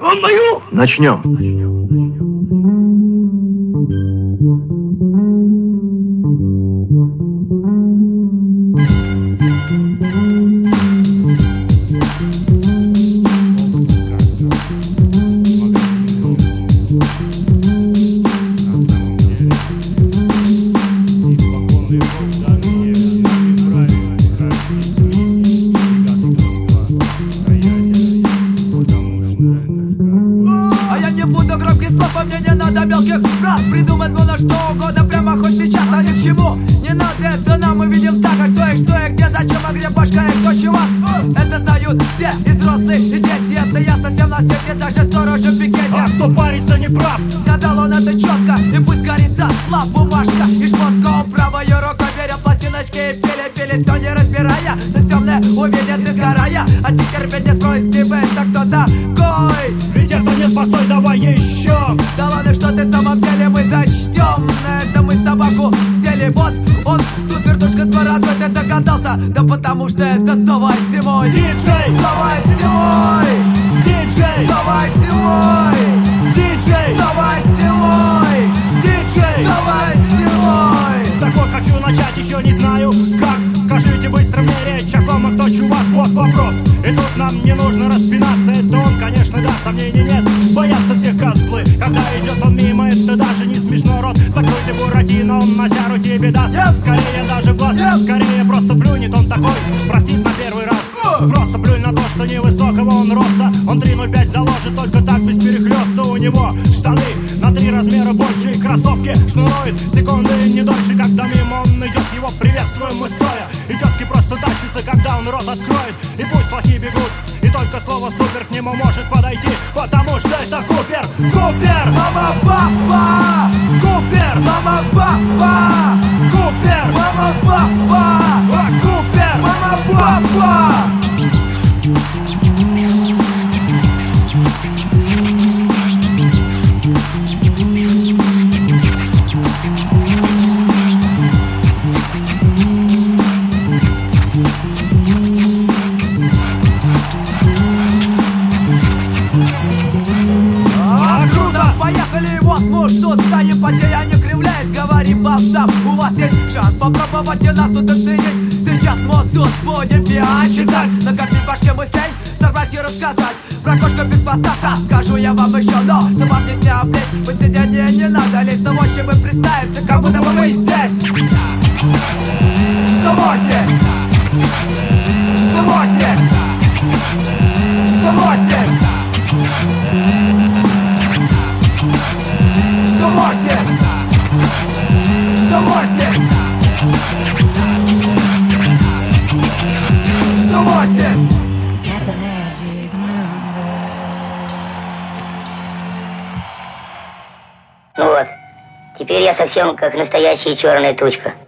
Начнем. Мне не надо мелких фраз. Придумать можно что угодно прямо хоть сейчас. А ни к чему не надо это нам. Мы видим так, а кто и что и где, зачем, а где башка и кто чего. Это знают все, и взрослые, и дети. Это ясно всем на свете, даже сторожа в пикете. А кто парится, не прав. Сказал он это четко, и пусть горит до слав. Бумажка и шмотка, он правой рукой беря пластиночки и пили, все не разбирая. То темное увидят и сгорая. А теперь опять не спросит, не быть, а кто такой. Ведь это нет, постой, давай еще. Да ладно, что ты в самом деле мы зачтем. На это мы собаку взяли. Вот он, тут вертушка с бородой. Ты догадался? Да потому что это снова зимой. Диджей! Снова зимой! Диджей! Снова зимой! Диджей! Снова зимой! Диджей! Снова зимой! Так вот, хочу начать, еще не знаю как. Скажите быстро мне речь, о ком и кто чувак, вот вопрос. И тут нам не нужно распинаться. Это он, конечно, да, сомнений нет. Боятся всех козлы, когда идет он мимо. Это даже не смешно, рот закрой ты, Буратино. Он на зяру тебе даст, скорее даже в глаз. Скорее просто плюнет, он такой, простит на первый раз. Просто плюнь на то, что невысокого он роста. Он 3,05 заложит, только так без перехлёста. У него штаны на 3 размера больше. И кроссовки шнурует секунды не дольше. Когда мимо он идет, его приветствуем мы стоя. И тетки просто тащатся, когда он рот откроет. И пусть плохие бегут, и только слово супер к нему может подойти. Потому что это Купер! Купер! Мама-папа! Купер! Мама-папа! Купер! Мама-папа! Купер! Мама-папа! Поехали, вот мы что стоим, потеря не кривляясь, говорим вам там. У вас есть шанс попробовать и нас тут оценить. Сейчас мы тут будем читать, накопить в башке мыслей, сорвать и рассказать. Про кошку без хвоста, скажу я вам еще, но вам здесь не облезть. Под сиденье не надо лезть, но вот чем мы представимся, как будто бы мы здесь. 108 108 108 108 108 108. Ну вот, теперь я совсем как настоящая черная тучка.